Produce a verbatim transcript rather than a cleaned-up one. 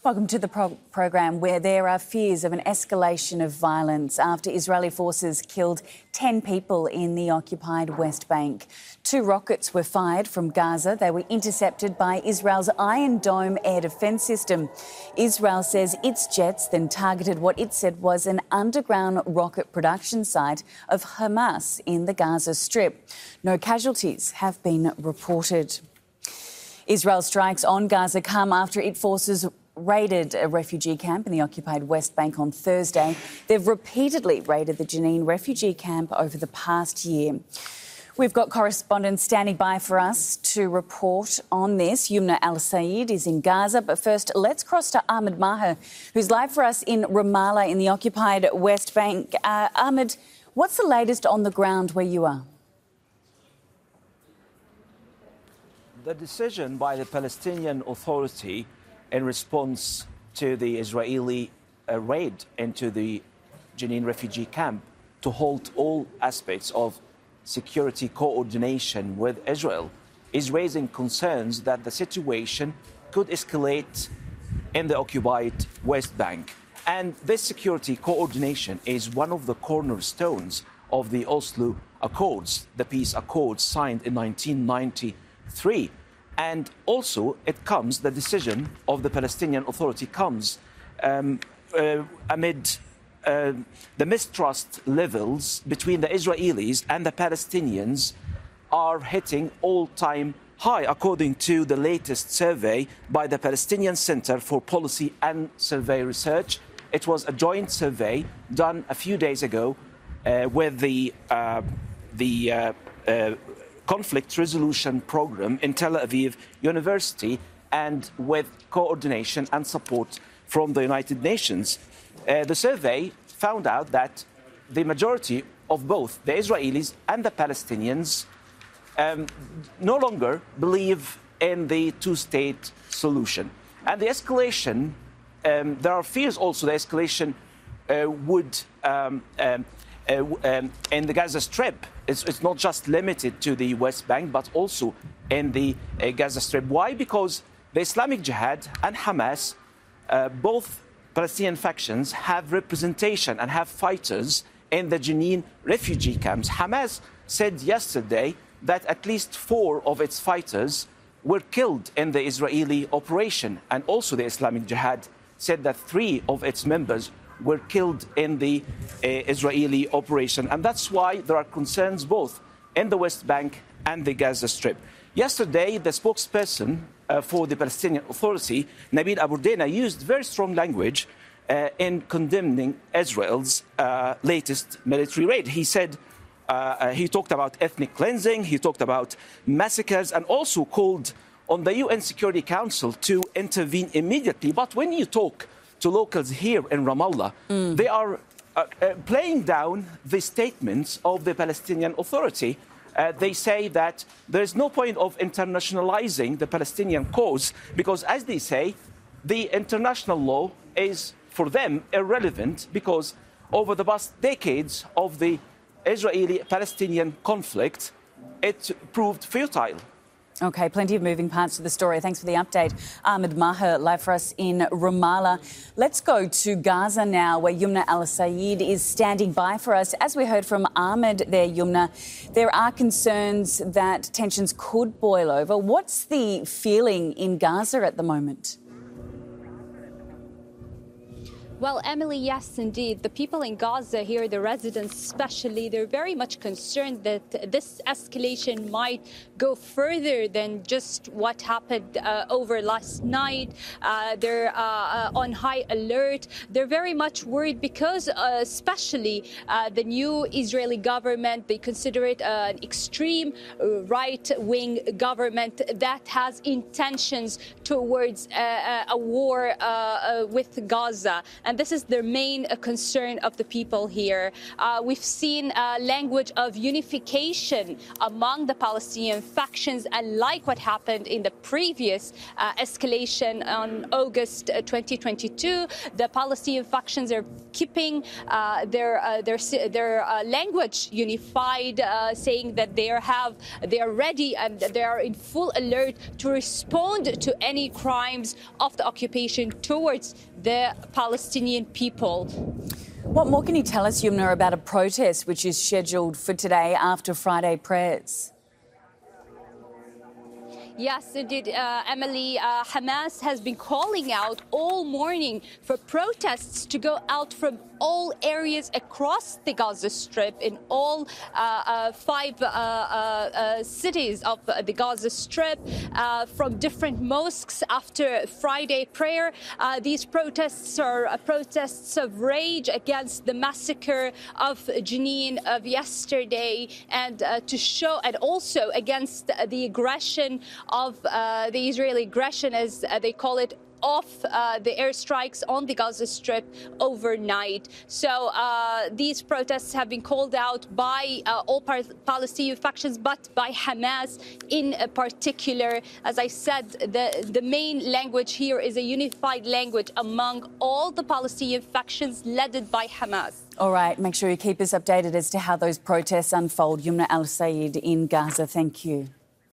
Welcome to the pro- program, where there are fears of an escalation of violence after Israeli forces killed ten people in the occupied West Bank. Two rockets were fired from Gaza. They were intercepted by Israel's Iron Dome air defence system. Israel says its jets then targeted what it said was an underground rocket production site of Hamas in the Gaza Strip. No casualties have been reported. Israel strikes on Gaza come after its forces raided a refugee camp in the occupied West Bank on Thursday. They've repeatedly raided the Jenin refugee camp over the past year. We've got correspondents standing by for us to report on this. Yumna Al-Sayed is in Gaza. But first, let's cross to Ahmed Maher, who's live for us in Ramallah in the occupied West Bank. Uh, Ahmed, what's the latest on the ground where you are? The decision by the Palestinian Authority in response to the Israeli uh, raid into the Jenin refugee camp to halt all aspects of security coordination with Israel is raising concerns that the situation could escalate in the occupied West Bank. And this security coordination is one of the cornerstones of the Oslo Accords, the peace accords signed in nineteen ninety-three. And also, it comes, the decision of the Palestinian Authority comes um, uh, amid uh, the mistrust levels between the Israelis and the Palestinians are hitting all-time high, according to the latest survey by the Palestinian Center for Policy and Survey Research. It was a joint survey done a few days ago uh, with the, uh, the uh, uh, Conflict Resolution Program in Tel Aviv University and with coordination and support from the United Nations. Uh, the survey found out that the majority of both the Israelis and the Palestinians um, no longer believe in the two-state solution. And the escalation, um, there are fears also the escalation uh, would, um, um, uh, um, in the Gaza Strip, It's, it's not just limited to the West Bank, but also in the uh, Gaza Strip. Why? Because the Islamic Jihad and Hamas, uh, both Palestinian factions, have representation and have fighters in the Jenin refugee camps. Hamas said yesterday that at least four of its fighters were killed in the Israeli operation. And also the Islamic Jihad said that three of its members were killed in the uh, Israeli operation. And that's why there are concerns both in the West Bank and the Gaza Strip. Yesterday, the spokesperson uh, for the Palestinian Authority, Nabil Abu Daina, used very strong language uh, in condemning Israel's uh, latest military raid. He said, uh, uh, he talked about ethnic cleansing, he talked about massacres, and also called on the U N Security Council to intervene immediately. But when you talk to locals here in Ramallah, mm. they are uh, uh, playing down the statements of the Palestinian Authority. Uh, they say that there is no point of internationalizing the Palestinian cause because, as they say, the international law is, for them, irrelevant because over the past decades of the Israeli-Palestinian conflict, it proved futile. OK, plenty of moving parts to the story. Thanks for the update. Ahmed Maher, live for us in Ramallah. Let's go to Gaza now, where Yumna Al-Sayed is standing by for us. As we heard from Ahmed there, Yumna, there are concerns that tensions could boil over. What's the feeling in Gaza at the moment? Well, Emily, yes, indeed. The people in Gaza here, the residents especially, they're very much concerned that this escalation might go further than just what happened uh, over last night. Uh, they're uh, uh, on high alert. They're very much worried because uh, especially uh, the new Israeli government, they consider it uh, an extreme uh, right-wing government that has intentions towards uh, a war uh, uh, with Gaza. And this is their main uh, concern of the people here. Uh, we've seen a language of unification among the Palestinian factions, unlike what happened in the previous uh, escalation on August uh, twenty twenty-two. The Palestinian factions are keeping uh, their uh, their their uh, language unified, uh, saying that they are have they are ready and they are in full alert to respond to any any crimes of the occupation towards the Palestinian people. What more can you tell us, Yumna, about a protest which is scheduled for today after Friday prayers? Yes, indeed, uh, Emily. Uh, Hamas has been calling out all morning for protests to go out from all areas across the Gaza Strip, in all uh, uh, five uh, uh, uh, cities of the Gaza Strip, uh, from different mosques after Friday prayer. Uh, these protests are uh, protests of rage against the massacre of Jenin of yesterday, and uh, to show, and also against the aggression of uh, the Israeli aggression, as uh, they call it, off uh, the airstrikes on the Gaza Strip overnight. So uh, these protests have been called out by uh, all Palestinian factions, but by Hamas in particular. As I said, the, the main language here is a unified language among all the Palestinian factions led by Hamas. All right, make sure you keep us updated as to how those protests unfold. Yumna Al Sayed in Gaza, thank you.